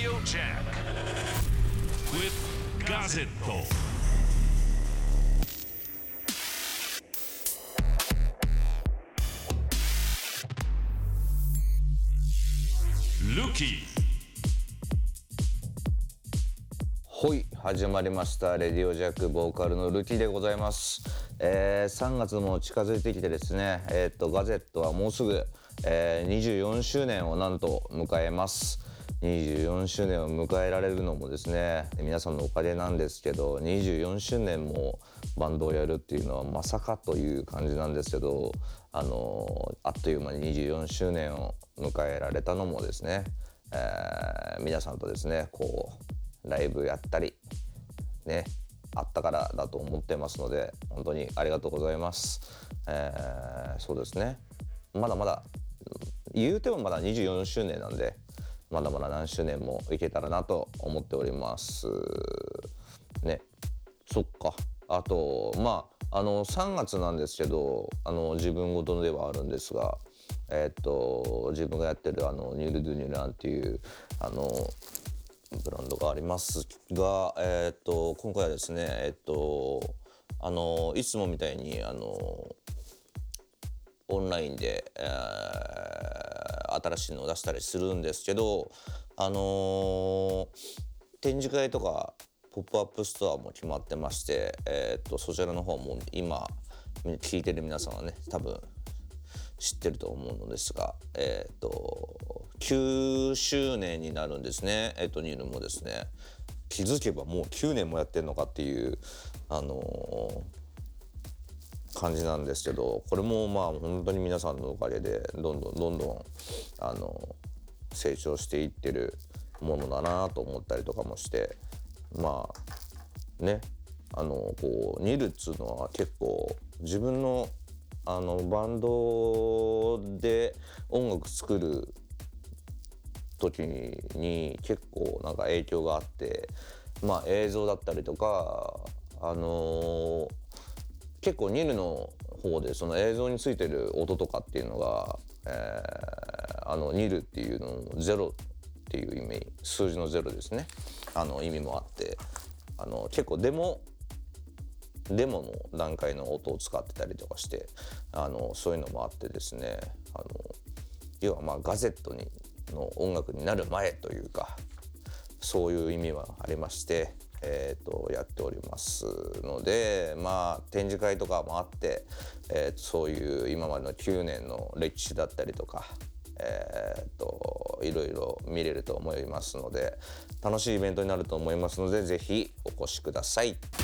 Radio Jack with Gazzetto. Luki。 はい、始まりましたレディオジャックボーカルのルキでございます。3月も近づいてきてですね、ガゼットはもうすぐ、24周年をなんと迎えます。24周年を迎えられるのもですね、皆さんのおかげなんですけど、24周年もバンドをやるっていうのはまさかという感じなんですけど、あっという間に24周年を迎えられたのもですね、皆さんとですね、こうライブやったりね、あったからだと思ってますので、本当にありがとうございます。そうですね、まだまだ言うてもまだ24周年なんで、まだまだ何周年もいけたらなと思っておりますね。そっか、あと3月なんですけど、自分事ではあるんですが、自分がやってるニュルドゥニュランっていうブランドがありますが、今回はですね、いつもみたいにオンラインで、新しいのを出したりするんですけど、展示会とかポップアップストアも決まってまして、そちらの方も今聞いてる皆さんはね、多分知ってると思うのですが、9周年になるんですね。ニールもですね、気づけばもう9年もやってんのかっていう感じなんですけど、これも本当に皆さんのおかげでどんどん成長していってるものだなと思ったりとかもして、ね、こうニルっつうのは結構自分のバンドで音楽作る時に結構なんか影響があって、映像だったりとか結構ニルの方でその映像についてる音とかっていうのが、ニルっていうのゼロっていう意味、数字のゼロですね、意味もあって、結構デモの段階の音を使ってたりとかして、そういうのもあってですね、要はガゼットの音楽になる前というか、そういう意味はありまして、やっておりますので、展示会とかもあって、そういう今までの9年の歴史だったりとか、いろいろ見れると思いますので、楽しいイベントになると思いますので、ぜひお越しください。